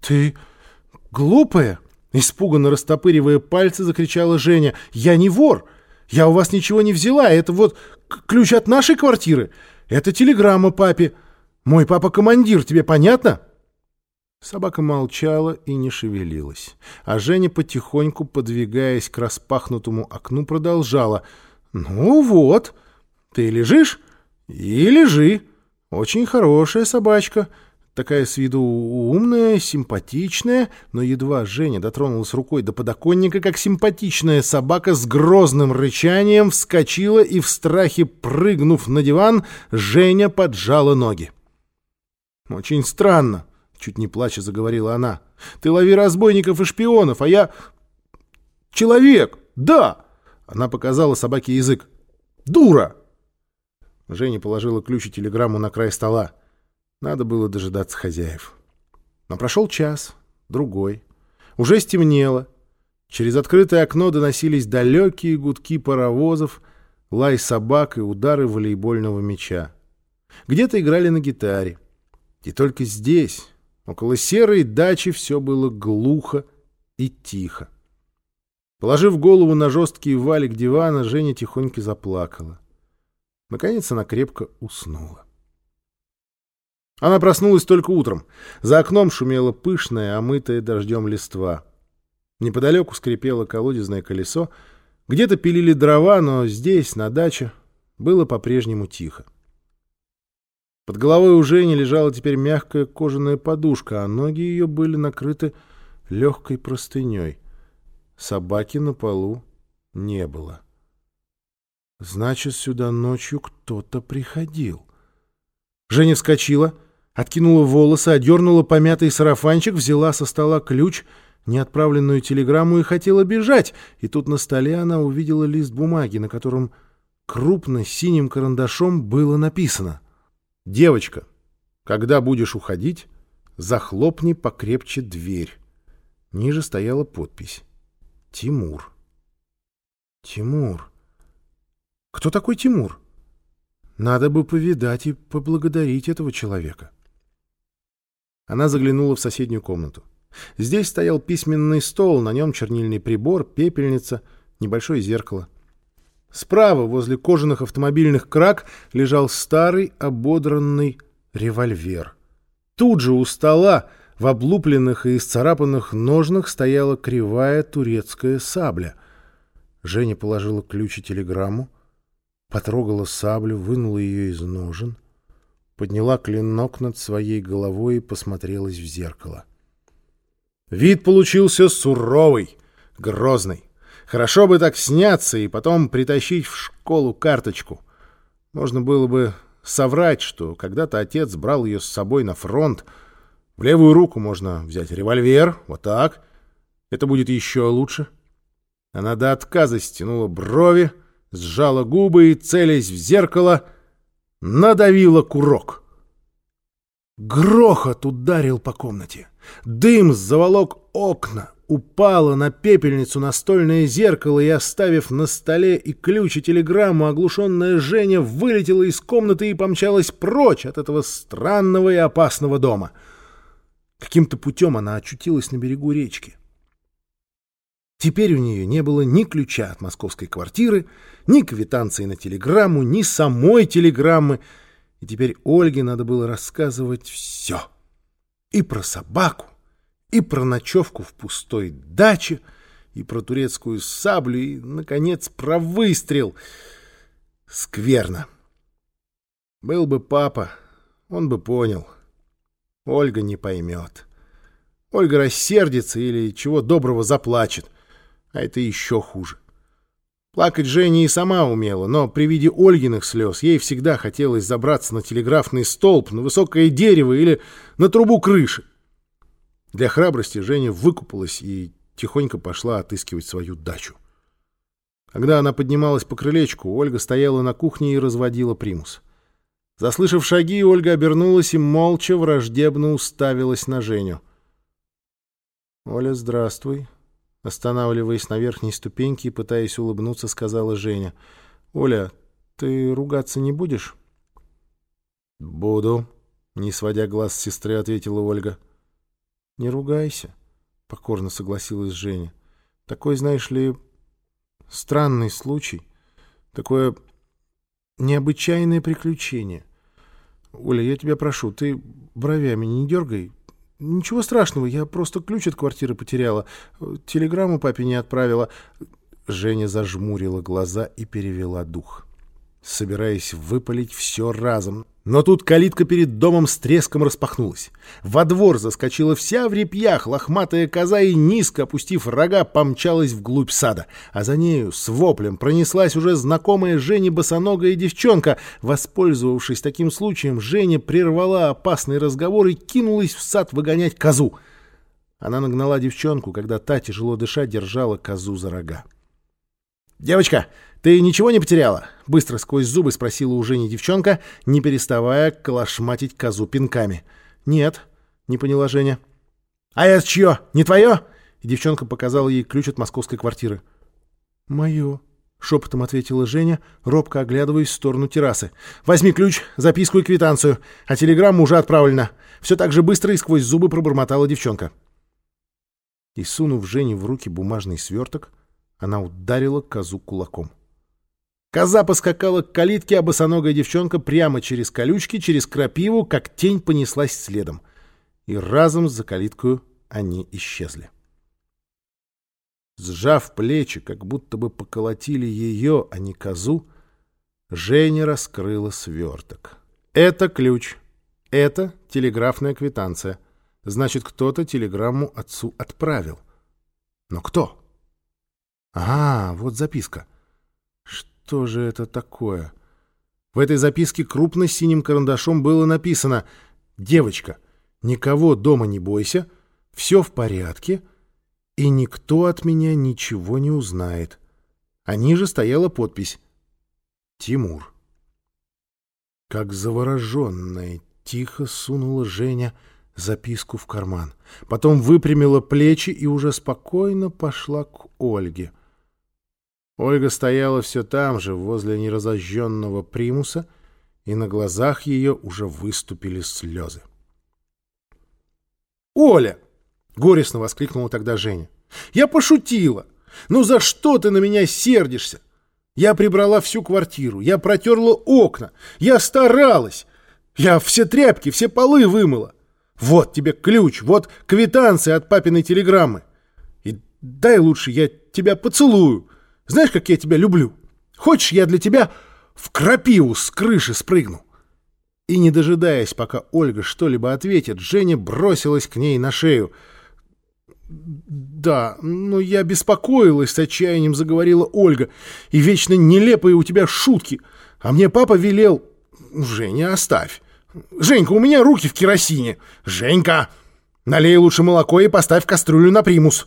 Ты глупая! Испуганно растопыривая пальцы, закричала Женя. «Я не вор! Я у вас ничего не взяла! Это вот ключ от нашей квартиры! Это телеграмма папе! Мой папа командир, тебе понятно?» Собака молчала и не шевелилась, а Женя, потихоньку подвигаясь к распахнутому окну, продолжала. «Ну вот, ты лежишь и лежи. Очень хорошая собачка. Такая с виду умная, симпатичная, но едва Женя дотронулась рукой до подоконника, как симпатичная собака с грозным рычанием вскочила и в страхе, прыгнув на диван, Женя поджала ноги. «Очень странно», — чуть не плача заговорила она. «Ты лови разбойников и шпионов, а я... человек, да!» Она показала собаке язык. «Дура!» Женя положила ключ и телеграмму на край стола. Надо было дожидаться хозяев. Но прошел час, другой. Уже стемнело. Через открытое окно доносились далекие гудки паровозов, лай собак и удары волейбольного мяча. Где-то играли на гитаре. И только здесь, около серой дачи, все было глухо и тихо. Положив голову на жесткий валик дивана, Женя тихонько заплакала. Наконец она крепко уснула. Она проснулась только утром. За окном шумело пышное, омытое дождем листва. Неподалеку скрипело колодезное колесо. Где-то пилили дрова, но здесь, на даче, было по-прежнему тихо. Под головой у Жени лежала теперь мягкая кожаная подушка, а ноги ее были накрыты легкой простыней. Собаки на полу не было. Значит, сюда ночью кто-то приходил. Женя вскочила, откинула волосы, одернула помятый сарафанчик, взяла со стола ключ, неотправленную телеграмму и хотела бежать. И тут на столе она увидела лист бумаги, на котором крупно синим карандашом было написано: «Девочка, когда будешь уходить, захлопни покрепче дверь». Ниже стояла подпись: «Тимур». Тимур. Кто такой Тимур? Надо бы повидать и поблагодарить этого человека. Она заглянула в соседнюю комнату. Здесь стоял письменный стол, на нем чернильный прибор, пепельница, небольшое зеркало. Справа, возле кожаных автомобильных крак, лежал старый ободранный револьвер. Тут же у стола, в облупленных и исцарапанных ножнах, стояла кривая турецкая сабля. Женя положила ключ и телеграмму, потрогала саблю, вынула ее из ножен, подняла клинок над своей головой и посмотрелась в зеркало. Вид получился суровый, грозный. Хорошо бы так сняться и потом притащить в школу карточку. Можно было бы соврать, что когда-то отец брал ее с собой на фронт. В левую руку можно взять револьвер, вот так. Это будет еще лучше. Она до отказа стянула брови, сжала губы и, целясь в зеркало, надавила курок. Грохот ударил по комнате. Дым заволок окна, упало на пепельницу настольное зеркало, и, оставив на столе и ключ, и телеграмму, оглушенная Женя вылетела из комнаты и помчалась прочь от этого странного и опасного дома. Каким-то путем она очутилась на берегу речки. Теперь у нее не было ни ключа от московской квартиры, ни квитанции на телеграмму, ни самой телеграммы. И теперь Ольге надо было рассказывать все. И про собаку, и про ночевку в пустой даче, и про турецкую саблю, и, наконец, про выстрел. Скверно. Был бы папа, он бы понял. Ольга не поймет. Ольга рассердится или, чего доброго, заплачет. А это еще хуже. Плакать Женя и сама умела, но при виде Ольгиных слез ей всегда хотелось забраться на телеграфный столб, на высокое дерево или на трубу крыши. Для храбрости Женя выкупалась и тихонько пошла отыскивать свою дачу. Когда она поднималась по крылечку, Ольга стояла на кухне и разводила примус. Заслышав шаги, Ольга обернулась и молча, враждебно уставилась на Женю. «Оля, здравствуй», — останавливаясь на верхней ступеньке и пытаясь улыбнуться, сказала Женя. «Оля, ты ругаться не будешь?» «Буду», — не сводя глаз с сестры, ответила Ольга. Не ругайся, — покорно согласилась Женя. Такой, знаешь ли, странный случай, такое необычайное приключение. Оля, я тебя прошу, ты бровями не дергай. Ничего страшного, я просто ключ от квартиры потеряла. Телеграмму папе не отправила. Женя зажмурила глаза и перевела дух, собираясь выпалить все разом. Но тут калитка перед домом с треском распахнулась. Во двор заскочила вся в репьях лохматая коза и, низко опустив рога, помчалась вглубь сада. А за нею с воплем пронеслась уже знакомая Жене босоногая девчонка. Воспользовавшись таким случаем, Женя прервала опасный разговор и кинулась в сад выгонять козу. Она нагнала девчонку, когда та, тяжело дыша, держала козу за рога. «Девочка, ты ничего не потеряла?» — быстро сквозь зубы спросила у Жени девчонка, не переставая колошматить козу пинками. «Нет», — не поняла Женя. «А это чье? Не твое?» И девчонка показала ей ключ от московской квартиры. «Мое», — шепотом ответила Женя, робко оглядываясь в сторону террасы. «Возьми ключ, записку и квитанцию, а телеграмма уже отправлена». Все так же быстро и сквозь зубы пробормотала девчонка. И, сунув Жене в руки бумажный сверток, она ударила козу кулаком. Коза поскакала к калитке, а босоногая девчонка прямо через колючки, через крапиву, как тень понеслась следом. И разом за калиткою они исчезли. Сжав плечи, как будто бы поколотили ее, а не козу, Женя раскрыла сверток. Это ключ. Это телеграфная квитанция. Значит, кто-то телеграмму отцу отправил. Но кто? Ага, вот записка. Что же это такое? В этой записке крупно синим карандашом было написано: «Девочка, никого дома не бойся, все в порядке, и никто от меня ничего не узнает». А ниже стояла подпись: «Тимур». Как завороженная, тихо сунула Женя записку в карман. Потом выпрямила плечи и уже спокойно пошла к Ольге. Ольга стояла все там же, возле неразожженного примуса, и на глазах ее уже выступили слезы. «Оля!» — горестно воскликнула тогда Женя. «Я пошутила! Ну за что ты на меня сердишься? Я прибрала всю квартиру, я протерла окна, я старалась, я все тряпки, все полы вымыла. Вот тебе ключ, вот квитанция от папиной телеграммы. И дай лучше я тебя поцелую. Знаешь, как я тебя люблю? Хочешь, я для тебя в крапиву с крыши спрыгну?» И, не дожидаясь, пока Ольга что-либо ответит, Женя бросилась к ней на шею. «Да, но я беспокоилась», — с отчаянием заговорила Ольга. «И вечно нелепые у тебя шутки. А мне папа велел...» «Женя, оставь. Женька, у меня руки в керосине. Женька, налей лучше молоко и поставь кастрюлю на примус».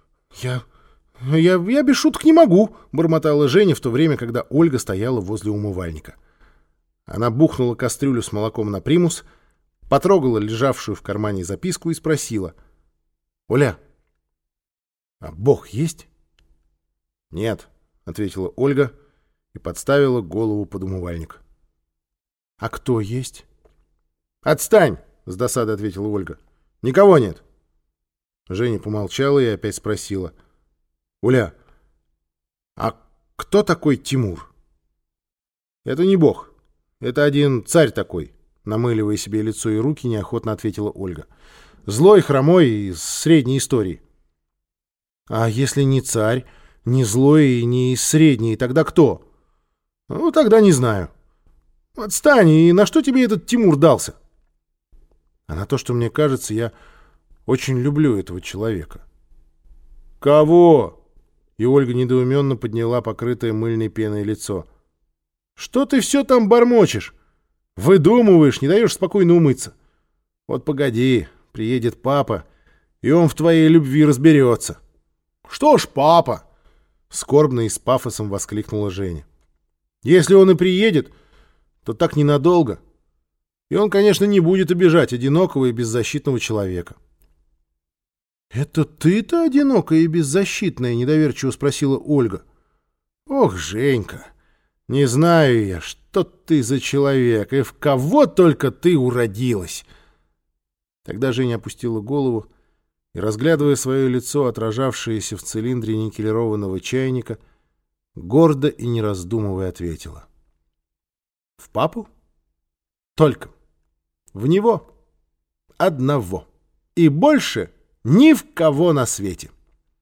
Я без шуток не могу», — бормотала Женя в то время, когда Ольга стояла возле умывальника. Она бухнула кастрюлю с молоком на примус, потрогала лежавшую в кармане записку и спросила: «Оля, а Бог есть?» «Нет», — ответила Ольга и подставила голову под умывальник. «А кто есть?» «Отстань!» — с досадой ответила Ольга. «Никого нет». Женя помолчала и опять спросила: «Оля, а кто такой Тимур?» «Это не Бог. Это один царь такой», — намыливая себе лицо и руки, неохотно ответила Ольга. «Злой, хромой, из средней истории». «А если не царь, не злой и не из средней, тогда кто?» «Ну, тогда не знаю». «Отстань, и на что тебе этот Тимур дался?» «А на то, что мне кажется, я очень люблю этого человека». «Кого?» И Ольга недоуменно подняла покрытое мыльной пеной лицо. «Что ты все там бормочешь? Выдумываешь, не даешь спокойно умыться. Вот погоди, приедет папа, и он в твоей любви разберется». «Что ж, папа?» — скорбно и с пафосом воскликнула Женя. «Если он и приедет, то так ненадолго. И он, конечно, не будет обижать одинокого и беззащитного человека». «Это ты-то одинокая и беззащитная?» — недоверчиво спросила Ольга. «Ох, Женька, не знаю я, что ты за человек и в кого только ты уродилась». Тогда Женя опустила голову и, разглядывая свое лицо, отражавшееся в цилиндре никелированного чайника, гордо и не раздумывая ответила: «В папу? Только. В него. Одного. И больше ни в кого на свете».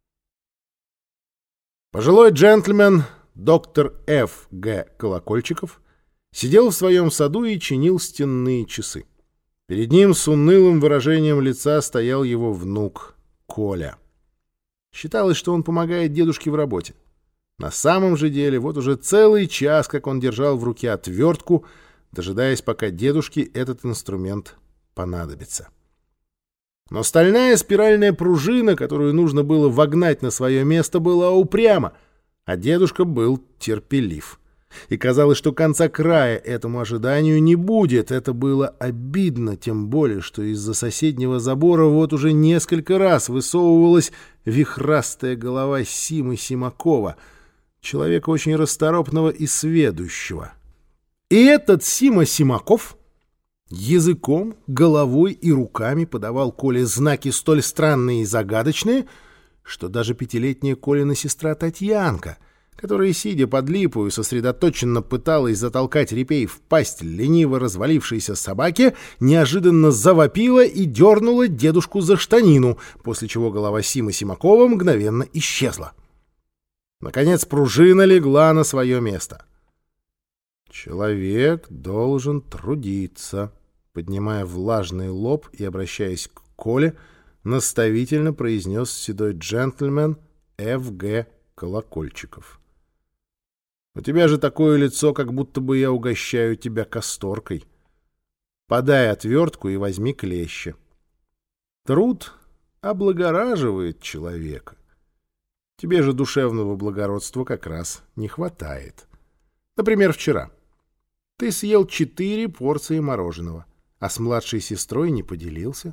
Пожилой джентльмен, доктор Ф. Г. Колокольчиков, сидел в своем саду и чинил стенные часы. Перед ним с унылым выражением лица стоял его внук Коля. Считалось, что он помогает дедушке в работе. На самом же деле, вот уже целый час, как он держал в руке отвертку, дожидаясь, пока дедушке этот инструмент понадобится. Но стальная спиральная пружина, которую нужно было вогнать на свое место, была упряма, а дедушка был терпелив. И казалось, что конца края этому ожиданию не будет. Это было обидно, тем более, что из-за соседнего забора вот уже несколько раз высовывалась вихрастая голова Симы Симакова, человека очень расторопного и сведущего. И этот Сима Симаков языком, головой и руками подавал Коле знаки столь странные и загадочные, что даже пятилетняя Колина сестра Татьянка, которая, сидя под липою, сосредоточенно пыталась затолкать репей в пасть лениво развалившейся собаке, неожиданно завопила и дернула дедушку за штанину, после чего голова Симы Симакова мгновенно исчезла. Наконец пружина легла на свое место. «Человек должен трудиться», — поднимая влажный лоб и обращаясь к Коле, наставительно произнес седой джентльмен Ф. Г. Колокольчиков. «У тебя же такое лицо, как будто бы я угощаю тебя касторкой. Подай отвертку и возьми клеща. Труд облагораживает человека. Тебе же душевного благородства как раз не хватает. Например, вчера ты съел 4 порции мороженого, а с младшей сестрой не поделился».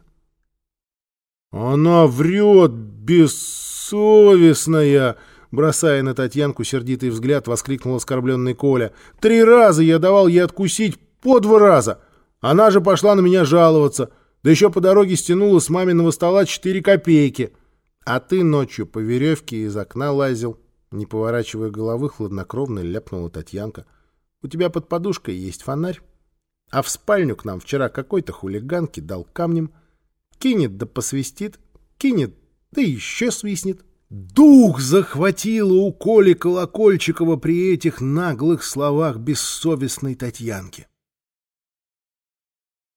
«Она врет, бессовестная!» Бросая на Татьянку сердитый взгляд, воскликнул оскорбленный Коля. «3 раза я давал ей откусить, по 2 раза. Она же пошла на меня жаловаться. Да еще по дороге стянула с маминого стола 4 копейки. А ты ночью по веревке из окна лазил». Не поворачивая головы, хладнокровно ляпнула Татьянка. «У тебя под подушкой есть фонарь. А в спальню к нам вчера какой-то хулиган кидал камнем. Кинет да посвистит, кинет да еще свистнет». Дух захватило у Коли Колокольчикова при этих наглых словах бессовестной Татьянки.